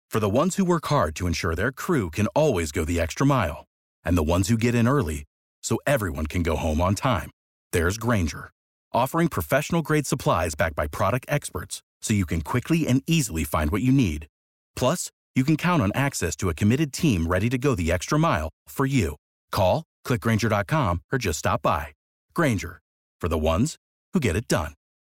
For the ones who work hard to ensure their crew can always go the extra mile, and the ones who get in early so everyone can go home on time, there's Grainger, offering professional-grade supplies backed by product experts so you can quickly and easily find what you need. Plus, you can count on access to a committed team ready to go the extra mile for you. Call, click Grainger.com, or just stop by. Grainger, for the ones who get it done.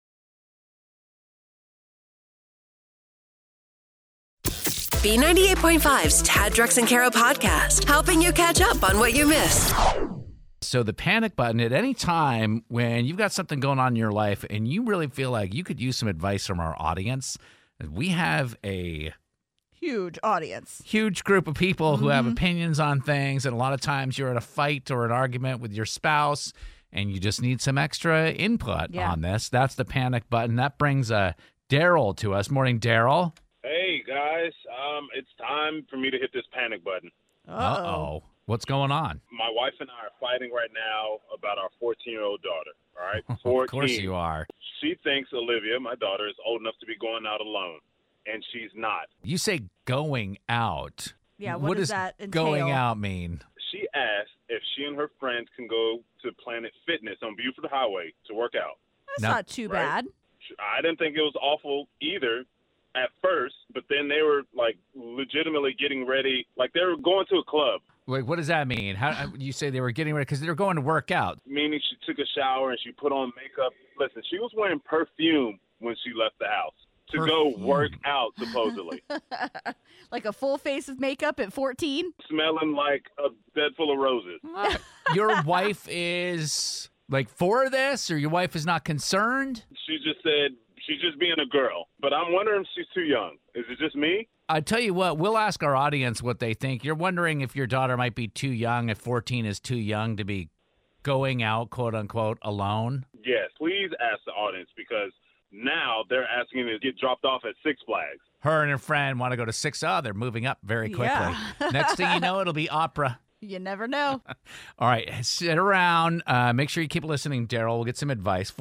B98.5's Tad, Drex, and Kara podcast, helping you catch up on what you missed. So the panic button at any time when you've got something going on in your life and you really feel like you could use some advice from our audience, we have a huge audience. Huge group of people who have opinions on things, and a lot of times you're at a fight or an argument with your spouse and you just need some extra input on this. That's the panic button. That brings Daryl to us. Morning, Daryl. Hey, guys. It's time for me to hit this panic button. Uh-oh. What's going on? My wife and I are fighting right now about our 14-year-old daughter, all right? 14. Of course you are. She thinks Olivia, my daughter, is old enough to be going out alone, and she's not. You say going out. Yeah, what does that entail? Going out mean? She asked if she and her friends can go to Planet Fitness on Buford Highway to work out. That's not too bad. I didn't think it was awful either at first, but then they were, like, legitimately getting ready. Like, they were going to a club. Wait, what does that mean? How you say they were getting ready? Because they were going to work out. Meaning she took a shower and she put on makeup. Listen, she was wearing perfume when she left the house to go work out, supposedly. Like a full face of makeup at 14? Smelling like a bed full of roses. Your wife is, like, for this, or your wife is not concerned? She just said she's just being a girl. But I'm wondering if she's too young. Is it just me? I tell you what, we'll ask our audience what they think. You're wondering if your daughter might be too young, if 14 is too young to be going out, quote unquote, alone. Yes, please ask the audience, because now they're asking to get dropped off at Six Flags. Her and her friend want to go to Six. Oh, they're moving up very quickly. Yeah. Next thing you know, it'll be opera. You never know. All right, sit around. Make sure you keep listening, Daryl. We'll get some advice.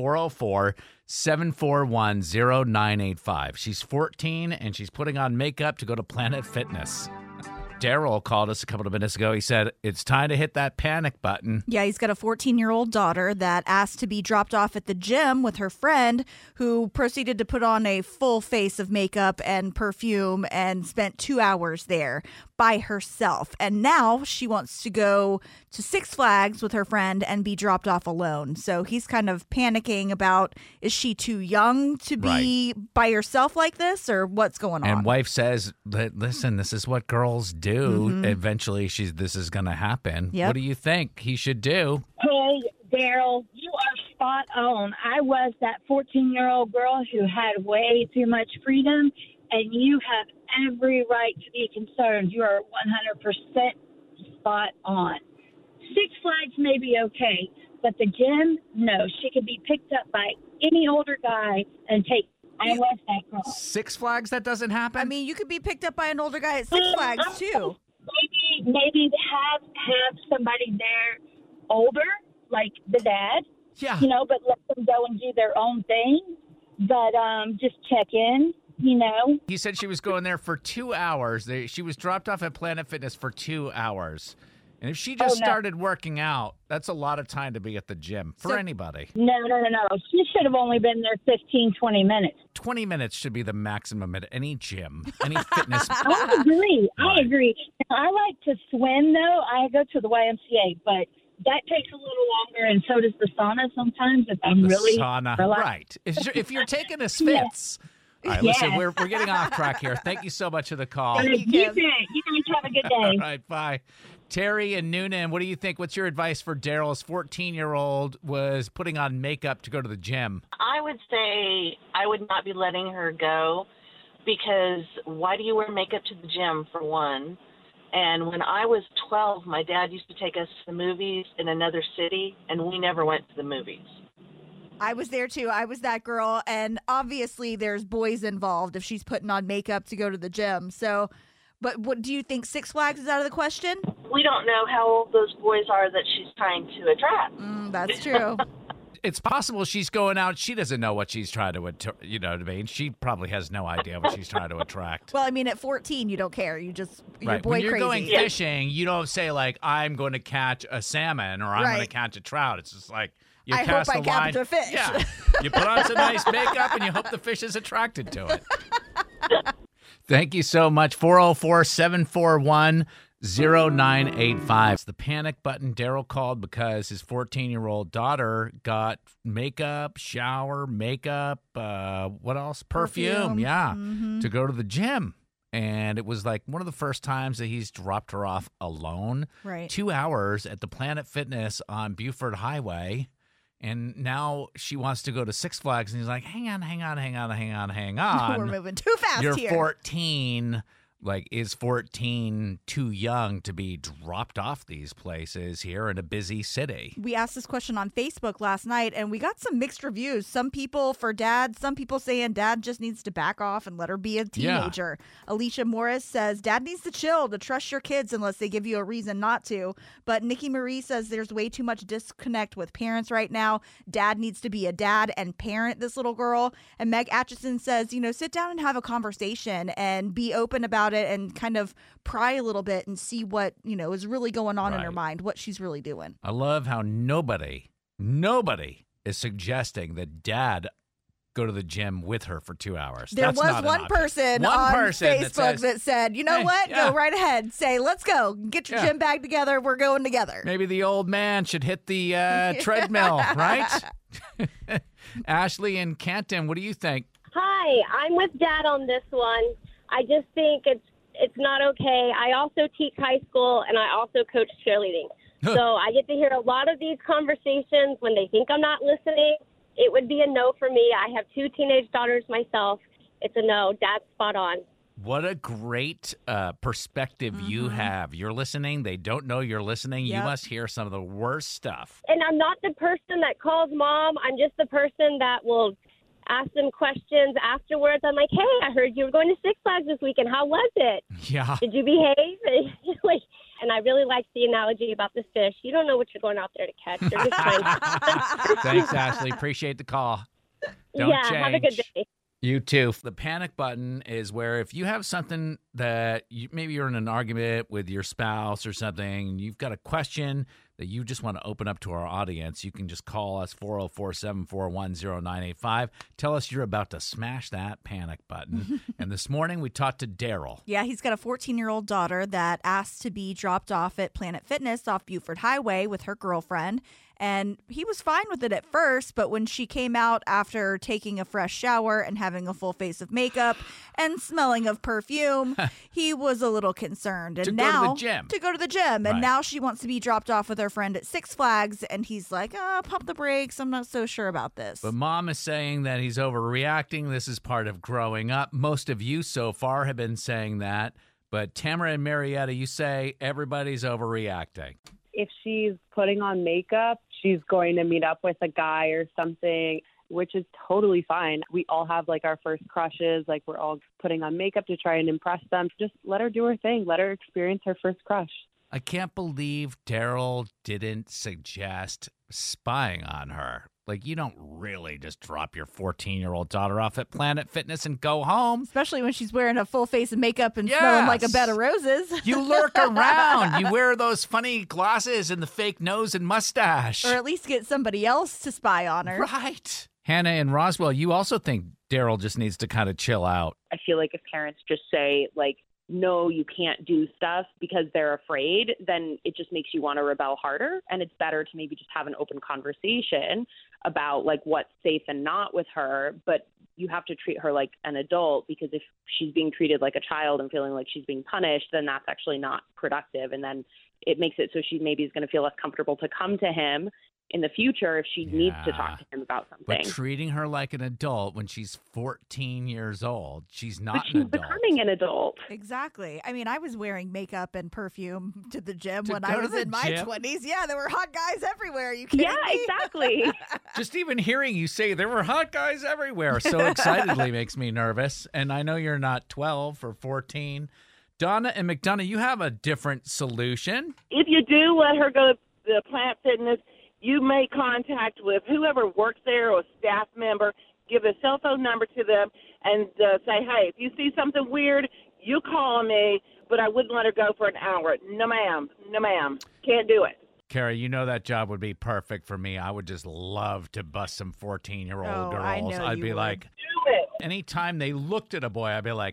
404-741-0985. She's 14, and she's putting on makeup to go to Planet Fitness. Daryl called us a couple of minutes ago. He said, it's time to hit that panic button. Yeah, he's got a 14-year-old daughter that asked to be dropped off at the gym with her friend, who proceeded to put on a full face of makeup and perfume and spent 2 hours there by herself. And now she wants to go to Six Flags with her friend and be dropped off alone. So he's kind of panicking about, is she too young to be by herself like this, or what's going on? And wife says, listen, this is what girls do. Eventually, this is going to happen. Yep. What do you think he should do? Hey, Daryl, you are spot on. I was that 14-year-old girl who had way too much freedom, and you have every right to be concerned. You are 100% spot on. Six Flags may be okay, but the gym, no. She could be picked up by any older guy and take. I was that girl. Six Flags, that doesn't happen? I mean, you could be picked up by an older guy at Six Flags, too. Maybe have somebody there older, like the dad. Yeah. But let them go and do their own thing. But just check in, He said she was going there for 2 hours. She was dropped off at Planet Fitness for 2 hours. And if she just started working out, that's a lot of time to be at the gym for anybody. No. She should have only been there 15, 20 minutes. 20 minutes should be the maximum at any gym, any fitness. I agree. I like to swim, though. I go to the YMCA, but that takes a little longer, and so does the sauna sometimes if I'm really sauna. Relaxed. Right. If you're taking a Spitz. All right, listen, we're getting off track here. Thank you so much for the call. You guys have a good day. All right, bye. Terry and Noonan, what do you think? What's your advice for Daryl's 14-year-old was putting on makeup to go to the gym? I would say I would not be letting her go, because why do you wear makeup to the gym, for one? And when I was 12, my dad used to take us to the movies in another city, and we never went to the movies. I was there, too. I was that girl. And obviously there's boys involved if she's putting on makeup to go to the gym. So, but what do you think? Six Flags is out of the question? We don't know how old those boys are that she's trying to attract. That's true. it's possible she's going out. She doesn't know what she's trying to, she probably has no idea what she's trying to attract. Well, I mean, at 14, you don't care. You're right. boy When you're crazy. going fishing, you don't say, like, I'm going to catch a salmon or I'm going to catch a trout. It's just like, you I cast hope the I line. catch a fish. Yeah. You put on some nice makeup and you hope the fish is attracted to it. Thank you so much. 404-741-0985. It's the panic button. Daryl called because his 14-year-old daughter got makeup, shower, makeup, what else? Perfume. Yeah. To go to the gym. And it was like one of the first times that he's dropped her off alone. Right. 2 hours at the Planet Fitness on Buford Highway. And now she wants to go to Six Flags. And he's like, hang on. We're moving too fast You're here. 14. Like, is 14 too young to be dropped off these places here in a busy city? We asked this question on Facebook last night, and we got some mixed reviews. Some people for dad, some people saying dad just needs to back off and let her be a teenager. Yeah. Alicia Morris says dad needs to chill, to trust your kids unless they give you a reason not to. But Nikki Marie says there's way too much disconnect with parents right now. Dad needs to be a dad and parent this little girl. And Meg Atchison says, sit down and have a conversation and be open about it and kind of pry a little bit and see what, is really going on in her mind, what she's really doing. I love how nobody is suggesting that dad go to the gym with her for 2 hours. There was one person on Facebook that said, go right ahead. Say, let's go. Get your gym bag together. We're going together. Maybe the old man should hit the treadmill, right? Ashley in Canton, what do you think? Hi, I'm with Dad on this one. I just think it's not okay. I also teach high school, and I also coach cheerleading. So I get to hear a lot of these conversations when they think I'm not listening. It would be a no for me. I have 2 teenage daughters myself. It's a no. Dad's spot on. What a great perspective you have. You're listening. They don't know you're listening. Yep. You must hear some of the worst stuff. And I'm not the person that calls mom. I'm just the person that will ask them questions afterwards. I'm like, hey, I heard you were going to Six Flags this weekend. How was it? Yeah. Did you behave? And I really like the analogy about the fish. You don't know what you're going out there to catch. You're just trying to... Thanks, Ashley. Appreciate the call. Don't change. Have a good day. You too. The panic button is where if you have something that maybe you're in an argument with your spouse or something, and you've got a question that you just want to open up to our audience, you can just call us 404-741-0985. Tell us you're about to smash that panic button. And this morning we talked to Daryl. Yeah, he's got a 14-year-old daughter that asked to be dropped off at Planet Fitness off Buford Highway with her girlfriend. And he was fine with it at first, but when she came out after taking a fresh shower and having a full face of makeup and smelling of perfume, he was a little concerned. And to now, go to the gym. To go to the gym. And now she wants to be dropped off with her friend at Six Flags. And he's like, pump the brakes. I'm not so sure about this. But mom is saying that he's overreacting. This is part of growing up. Most of you so far have been saying that. But Tamara and Marietta, you say everybody's overreacting. If she's putting on makeup, she's going to meet up with a guy or something, which is totally fine. We all have our first crushes, we're all putting on makeup to try and impress them. Just let her do her thing. Let her experience her first crush. I can't believe Daryl didn't suggest spying on her. You don't really just drop your 14-year-old daughter off at Planet Fitness and go home. Especially when she's wearing a full face of makeup and smelling like a bed of roses. You lurk around. You wear those funny glasses and the fake nose and mustache. Or at least get somebody else to spy on her. Right. Hannah and Roswell, you also think Daryl just needs to kind of chill out. I feel like if parents just say, no, you can't do stuff because they're afraid, then it just makes you want to rebel harder. And it's better to maybe just have an open conversation about what's safe and not with her. But you have to treat her like an adult, because if she's being treated like a child and feeling like she's being punished, then that's actually not productive. And then it makes it so she maybe is going to feel less comfortable to come to him in the future if she needs to talk to him about something. But treating her like an adult when she's 14 years old, she's not an adult. But she's becoming an adult. Exactly. I mean, I was wearing makeup and perfume to the gym when I was in my 20s. Yeah, there were hot guys everywhere. You kidding me? Exactly. Just even hearing you say there were hot guys everywhere so excitedly makes me nervous. And I know you're not 12 or 14. Donna and McDonough, you have a different solution. If you do let her go to the Planet Fitness, you make contact with whoever works there or a staff member, give a cell phone number to them, and say, hey, if you see something weird, you call me, but I wouldn't let her go for an hour. No, ma'am. No, ma'am. Can't do it. Kara, you know that job would be perfect for me. I would just love to bust some 14-year-old girls. I know I'd be would. like, Do it. anytime they looked at a boy, I'd be like,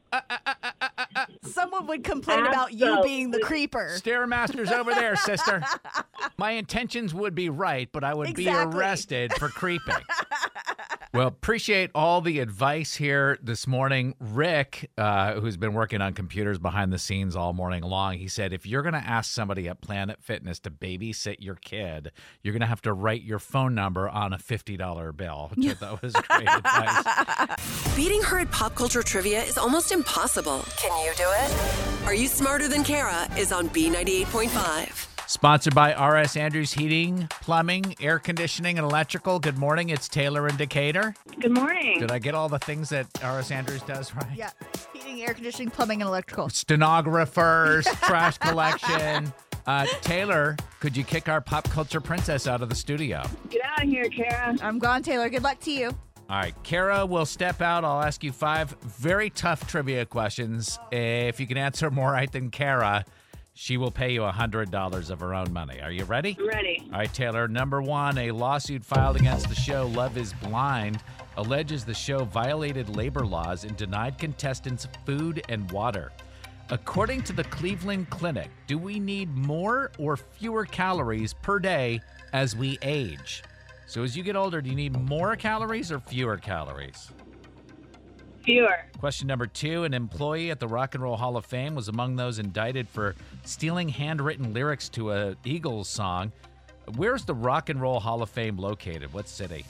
Someone would complain about you being the creeper. Stairmaster's over there, sister. My intentions would be right, but I would be arrested for creeping. Well, appreciate all the advice here this morning. Rick, who's been working on computers behind the scenes all morning long, he said, if you're going to ask somebody at Planet Fitness to babysit your kid, you're going to have to write your phone number on a $50 bill, which I thought was great advice. Beating her at pop culture trivia is almost impossible. Can you do it? Are You Smarter Than Kara is on B98.5. Sponsored by R.S. Andrews Heating, Plumbing, Air Conditioning, and Electrical. Good morning. It's Taylor in Decatur. Good morning. Did I get all the things that R.S. Andrews does right? Yeah. Heating, air conditioning, plumbing, and electrical. Stenographers, trash collection. Taylor, could you kick our pop culture princess out of the studio? Get out of here, Kara. I'm gone, Taylor. Good luck to you. All right, Kara will step out. I'll ask you 5 very tough trivia questions. If you can answer more right than Kara, she will pay you $100 of her own money. Are you ready? Ready. All right, Taylor. Number 1, a lawsuit filed against the show Love is Blind alleges the show violated labor laws and denied contestants food and water. According to the Cleveland Clinic, do we need more or fewer calories per day as we age? So as you get older, do you need more calories or fewer calories? Fewer. Question number 2, an employee at the Rock and Roll Hall of Fame was among those indicted for stealing handwritten lyrics to a Eagles song. Where's the Rock and Roll Hall of Fame located? What city?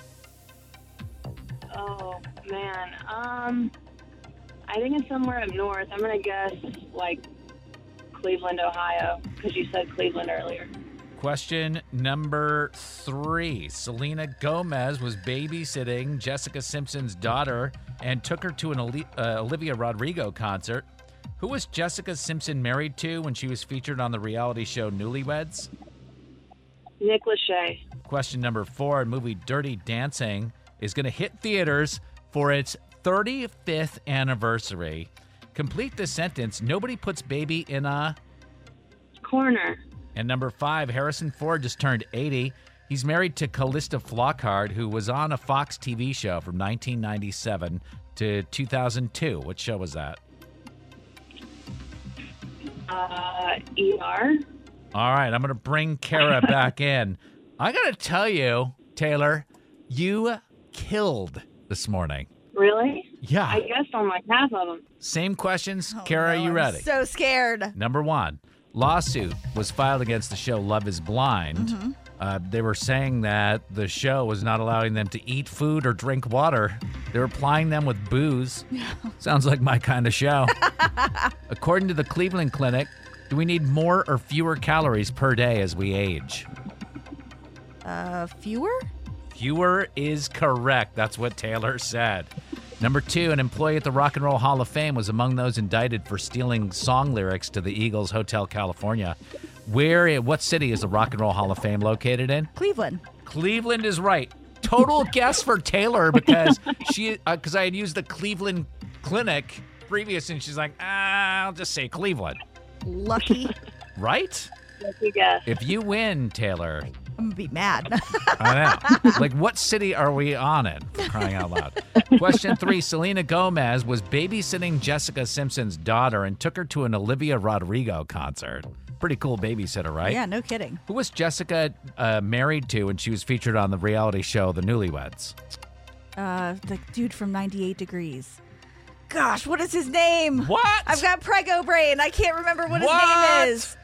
Oh, man. I think it's somewhere up north. I'm going to guess, like, Cleveland, Ohio, because you said Cleveland earlier. Question number 3. Selena Gomez was babysitting Jessica Simpson's daughter and took her to an Olivia Rodrigo concert. Who was Jessica Simpson married to when she was featured on the reality show Newlyweds? Nick Lachey. Question number 4. Movie Dirty Dancing is going to hit theaters for its 35th anniversary. Complete the sentence. Nobody puts baby in a... corner. And number 5, Harrison Ford just turned 80. He's married to Callista Flockhart, who was on a Fox TV show from 1997 to 2002. What show was that? ER. All right, I'm going to bring Kara back in. I got to tell you, Taylor, you killed this morning. Really? Yeah. I guessed on like half of them. Same questions. Kara, are you ready? So scared. Number 1, lawsuit was filed against the show Love is Blind. Mm-hmm. They were saying that the show was not allowing them to eat food or drink water. They were plying them with booze. Sounds like my kind of show. According to the Cleveland Clinic, do we need more or fewer calories per day as we age? Fewer? Fewer is correct. That's what Taylor said. Number 2, an employee at the Rock and Roll Hall of Fame was among those indicted for stealing song lyrics to the Eagles Hotel California. What city is the Rock and Roll Hall of Fame located in? Cleveland. Cleveland is right. Total guess for Taylor because I had used the Cleveland Clinic previous, and she's like, I'll just say Cleveland. Lucky. Right? Lucky guess. If you win, Taylor, I'm going to be mad. I know. Like, what city are we on in? For crying out loud. Question 3, Selena Gomez was babysitting Jessica Simpson's daughter and took her to an Olivia Rodrigo concert. Pretty cool babysitter, right? Yeah, no kidding. Who was Jessica married to when she was featured on the reality show The Newlyweds? The dude from 98 Degrees. Gosh, what is his name? What? I've got Prego brain. I can't remember what his name is.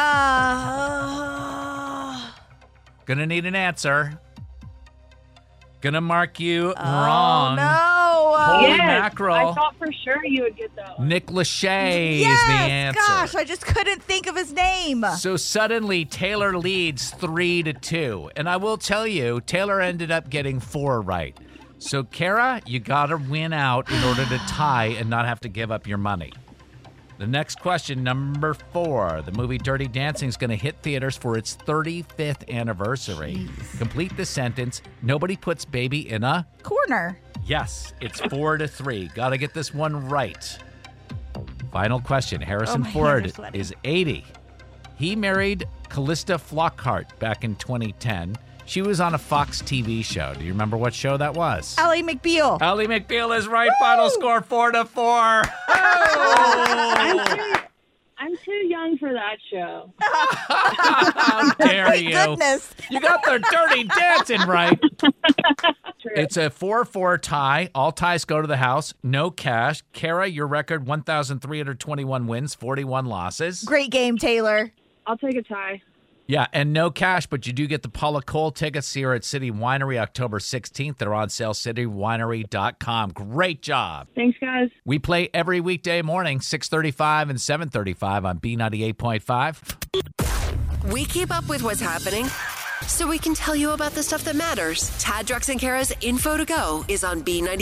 Gonna need an answer. Gonna mark you wrong. No. Holy yes, mackerel. I thought for sure you would get that one. Nick Lachey Yes, is the answer. gosh, I just couldn't think of his name. So suddenly Taylor leads 3-2. And I will tell you, Taylor ended up getting 4 right. So Kara, you gotta win out in order to tie and not have to give up your money. The next question, number 4. The movie Dirty Dancing is going to hit theaters for its 35th anniversary. Jeez. Complete the sentence. Nobody puts baby in a... Corner. Yes, it's 4-3. Got to get this one right. Final question. Harrison Ford is 80. He married Callista Flockhart back in 2010. She was on a Fox TV show. Do you remember what show that was? Ally McBeal. Ally McBeal is right. Final score 4-4. I'm too young for that show. How dare you? Goodness. You got the Dirty Dancing right. It's a 4-4 tie. All ties go to the house. No cash. Kara, your record, 1,321 wins, 41 losses. Great game, Taylor. I'll take a tie. Yeah, and no cash, but you do get the Paula Cole tickets here at City Winery October 16th. They're on sale, citywinery.com. Great job. Thanks, guys. We play every weekday morning, 6:35 and 7:35 on B98.5. We keep up with what's happening so we can tell you about the stuff that matters. Tad, Drex, and Kara's Info to Go is on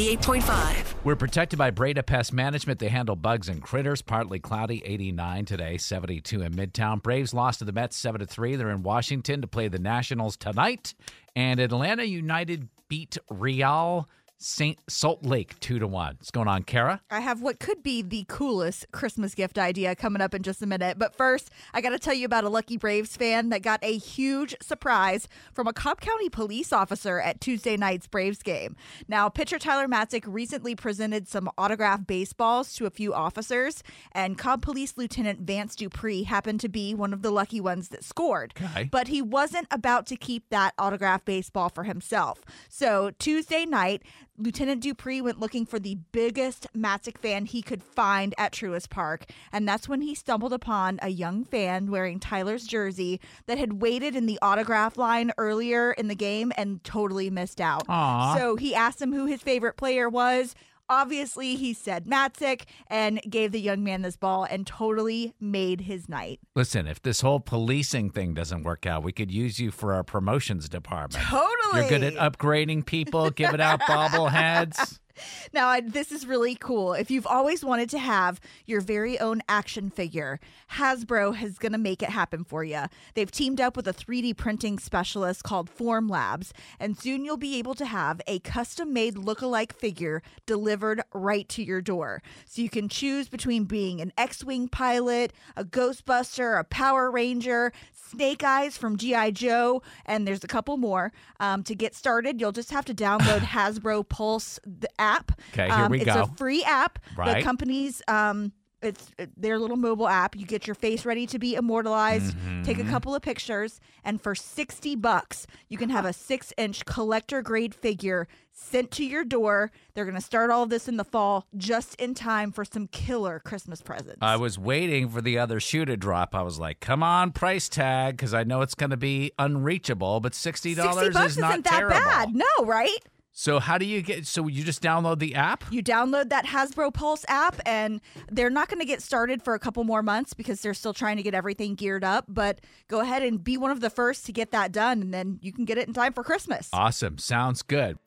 B98.5. We're protected by Breda Pest Management. They handle bugs and critters. Partly cloudy, 89 today, 72 in Midtown. Braves lost to the Mets 7-3. They're in Washington to play the Nationals tonight. And Atlanta United beat Real Salt Lake 2-1. What's going on, Kara? I have what could be the coolest Christmas gift idea coming up in just a minute. But first, I got to tell you about a lucky Braves fan that got a huge surprise from a Cobb County police officer at Tuesday night's Braves game. Now, pitcher Tyler Matzik recently presented some autographed baseballs to a few officers, and Cobb Police Lieutenant Vance Dupree happened to be one of the lucky ones that scored. Okay. But he wasn't about to keep that autographed baseball for himself. So Tuesday night, Lieutenant Dupree went looking for the biggest Matzik fan he could find at Truist Park, and that's when he stumbled upon a young fan wearing Tyler's jersey that had waited in the autograph line earlier in the game and totally missed out. Aww. So he asked him who his favorite player was. Obviously, he said Matzik and gave the young man this ball and totally made his night. Listen, if this whole policing thing doesn't work out, we could use you for our promotions department. Totally. You're good at upgrading people, giving out bobbleheads. Now, this is really cool. If you've always wanted to have your very own action figure, Hasbro is going to make it happen for you. They've teamed up with a 3D printing specialist called Form Labs, and soon you'll be able to have a custom-made look-alike figure delivered right to your door. So you can choose between being an X-Wing pilot, a Ghostbuster, a Power Ranger, Snake Eyes from G.I. Joe, and there's a couple more. To get started, you'll just have to download Hasbro Pulse app. Okay, here we go. It's a free app. Right. The company's it's their little mobile app. You get your face ready to be immortalized, take a couple of pictures, and for $60, you can have a 6-inch collector grade figure sent to your door. They're going to start all of this in the fall, just in time for some killer Christmas presents. I was waiting for the other shoe to drop. I was like, come on, price tag, because I know it's going to be unreachable, but $60 is not isn't that terrible. bad. No, right? So how do you get, so you just download the app? You download that Hasbro Pulse app, and they're not going to get started for a couple more months because they're still trying to get everything geared up. But go ahead and be one of the first to get that done, and then you can get it in time for Christmas. Awesome. Sounds good.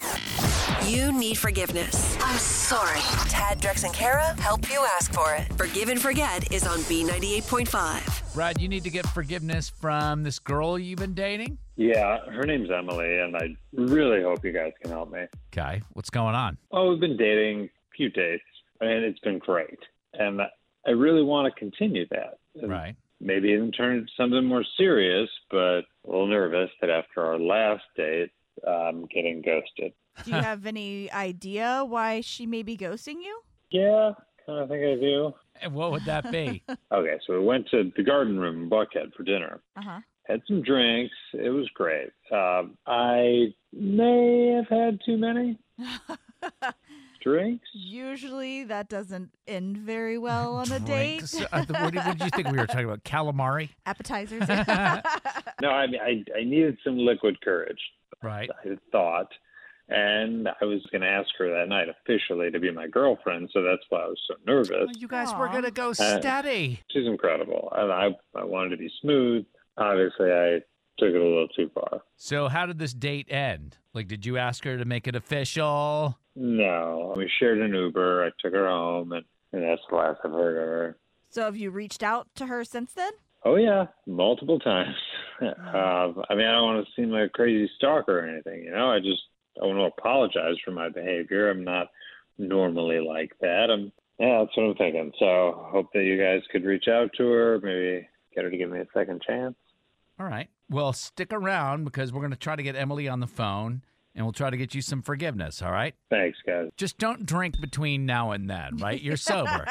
You need forgiveness. I'm sorry. Tad, Drex, and Kara help you ask for it. Forgive and Forget is on B98.5. Brad, you need to get forgiveness from this girl you've been dating? Yeah, her name's Emily, and I really hope you guys can help me. Okay, what's going on? Oh, we've been dating a few dates, and it's been great. And I really want to continue that. And right. Maybe even turn it to something more serious, but a little nervous that after our last date, I'm getting ghosted. Do you have any idea why she may be ghosting you? Yeah, kind of think I do. And what would that be? Okay, so we went to the garden room in Buckhead for dinner. Uh-huh. Had some drinks. It was great. I may have had too many drinks. Usually that doesn't end very well on a date. What did you think we were talking about? Calamari? Appetizers. No, I mean, I needed some liquid courage. Right. I thought. And I was going to ask her that night officially to be my girlfriend, so that's why I was so nervous. Oh, you guys were going to go steady. She's incredible. And I wanted to be smooth. Obviously, I took it a little too far. So how did this date end? Like, did you ask her to make it official? No. We shared an Uber. I took her home, and that's the last I've heard of her. So have you reached out to her since then? Oh, yeah, multiple times. I mean, I don't want to seem like a crazy stalker or anything, you know? I want to apologize for my behavior. I'm not normally like that. Yeah, that's what I'm thinking. So hope that you guys could reach out to her, maybe get her to give me a second chance. All right. Well, stick around because we're going to try to get Emily on the phone, and we'll try to get you some forgiveness, all right? Thanks, guys. Just don't drink between now and then, right? You're sober.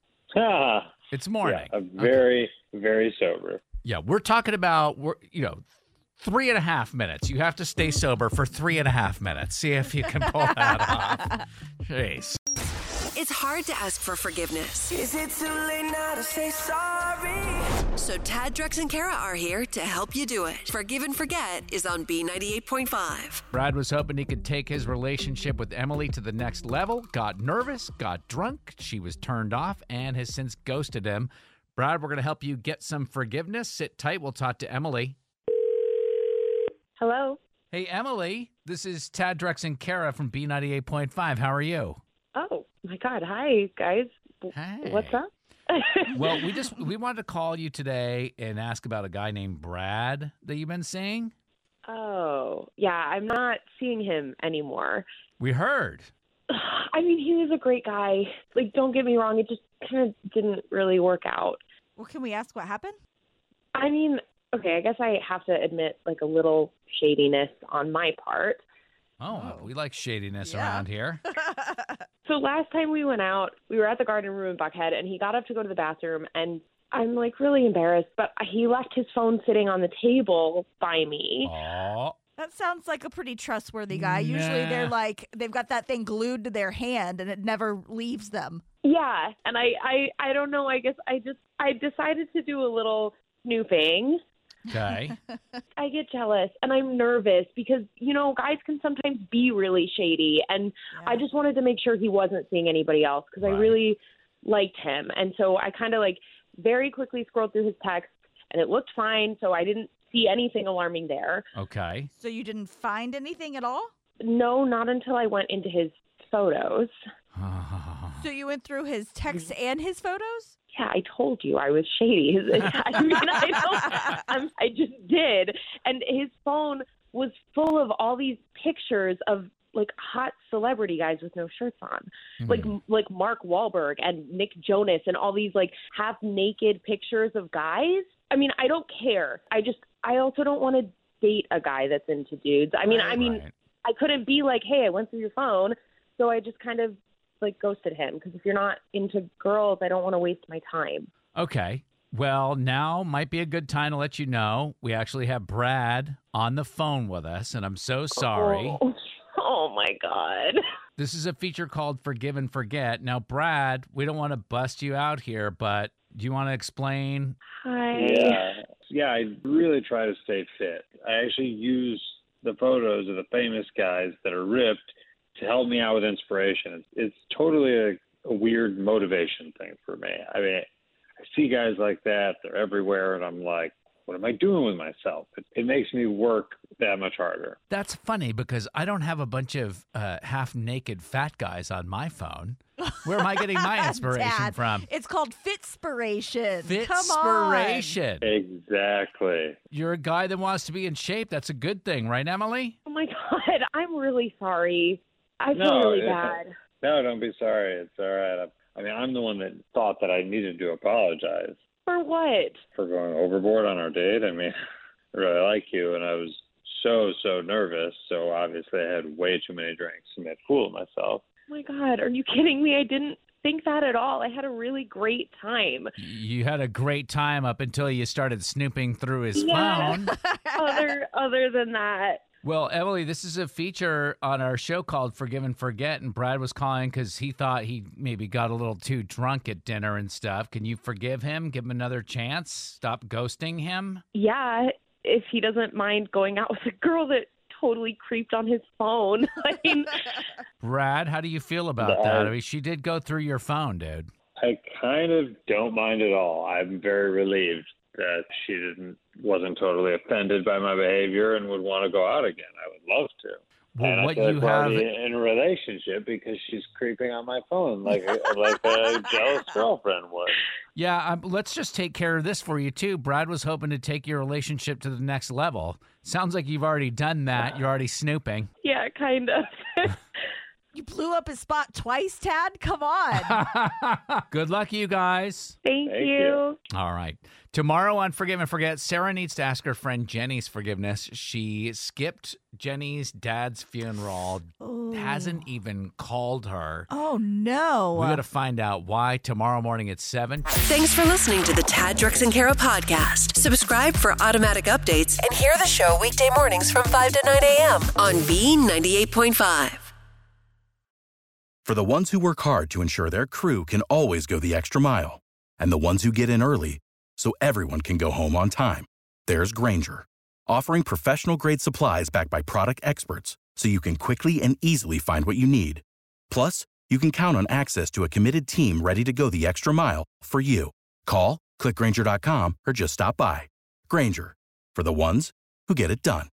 It's morning. Yeah, I'm very, very sober. Yeah, we're talking about, 3.5 minutes. You have to stay sober for 3.5 minutes. See if you can pull that off. Jeez. It's hard to ask for forgiveness. Is it too late now to say sorry? So Tad, Drex, and Kara are here to help you do it. Forgive and Forget is on B98.5. Brad was hoping he could take his relationship with Emily to the next level, got nervous, got drunk, she was turned off, and has since ghosted him. Brad, we're going to help you get some forgiveness. Sit tight. We'll talk to Emily. Hello. Hey, Emily. This is Tad, Drex, and Kara from B98.5. How are you? Oh, my God. Hi, guys. Hey. What's up? Well, we wanted to call you today and ask about a guy named Brad that you've been seeing. Oh, yeah. I'm not seeing him anymore. We heard. I mean, he was a great guy. Like, don't get me wrong. It just kind of didn't really work out. Well, can we ask what happened? I mean, okay, I guess I have to admit, like, a little shadiness on my part. Oh, we like shadiness around here. So last time we went out, we were at the garden room in Buckhead, and he got up to go to the bathroom, and I'm, like, really embarrassed, but he left his phone sitting on the table by me. Aw. That sounds like a pretty trustworthy guy. Usually they're like, they've got that thing glued to their hand, and it never leaves them. Yeah, and I don't know, I guess I decided to do a little snooping. Okay. I get jealous and I'm nervous because, guys can sometimes be really shady. And I just wanted to make sure he wasn't seeing anybody else because I really liked him. And so I kind of very quickly scrolled through his text and it looked fine. So I didn't see anything alarming there. Okay. So you didn't find anything at all? No, not until I went into his photos. So you went through his texts and his photos? Yeah, I told you I was shady. I mean, I just did. And his phone was full of all these pictures of hot celebrity guys with no shirts on, like Mark Wahlberg and Nick Jonas and all these half naked pictures of guys. I mean, I don't care. I also don't want to date a guy that's into dudes. I mean, I couldn't be like, hey, I went through your phone. So I just kind of ghosted him because if you're not into girls, I don't want to waste my time. Okay. Well, now might be a good time to let you know we actually have Brad on the phone with us, and I'm so sorry. Oh my God. This is a feature called Forgive and Forget. Now, Brad, we don't want to bust you out here, but do you want to explain? Hi. Yeah, I really try to stay fit. I actually use the photos of the famous guys that are ripped to help me out with inspiration. It's totally a weird motivation thing for me. I mean, I see guys like that, they're everywhere, and I'm like, what am I doing with myself? It makes me work that much harder. That's funny because I don't have a bunch of half-naked fat guys on my phone. Where am I getting my inspiration Dad, from? It's called Fitspiration. Fitspiration. Exactly. You're a guy that wants to be in shape. That's a good thing, right, Emily? Oh my God, I'm really sorry. I feel really bad. No, don't be sorry. It's all right. I mean, I'm the one that thought that I needed to apologize. For what? For going overboard on our date. I mean, I really like you, and I was so nervous. So obviously I had way too many drinks and made a fool of myself. Oh my God, are you kidding me? I didn't think that at all. I had a really great time. You had a great time up until you started snooping through his phone. Other than that. Well, Emily, this is a feature on our show called Forgive and Forget, and Brad was calling because he thought he maybe got a little too drunk at dinner and stuff. Can you forgive him? Give him another chance? Stop ghosting him? Yeah, if he doesn't mind going out with a girl that totally creeped on his phone. I mean, Brad, how do you feel about that? I mean, she did go through your phone, dude. I kind of don't mind at all. I'm very relieved that she wasn't totally offended by my behavior and would want to go out again. I would love to. Well, and what I feel you like we're have already in a relationship because she's creeping on my phone like a jealous girlfriend would. Yeah, let's just take care of this for you, too. Brad was hoping to take your relationship to the next level. Sounds like you've already done that. You're already snooping. Yeah, kind of. You blew up his spot twice, Tad? Come on. Good luck, you guys. Thank you. All right. Tomorrow on Forgive and Forget, Sarah needs to ask her friend Jenny's forgiveness. She skipped Jenny's dad's funeral, hasn't even called her. Oh, no. We got to find out why tomorrow morning at 7. Thanks for listening to the Tad, Drex, and Kara podcast. Subscribe for automatic updates and hear the show weekday mornings from 5 to 9 a.m. on B98.5. For the ones who work hard to ensure their crew can always go the extra mile, and the ones who get in early so everyone can go home on time, there's Grainger, offering professional-grade supplies backed by product experts so you can quickly and easily find what you need. Plus, you can count on access to a committed team ready to go the extra mile for you. Call, click Grainger.com, or just stop by. Grainger, for the ones who get it done.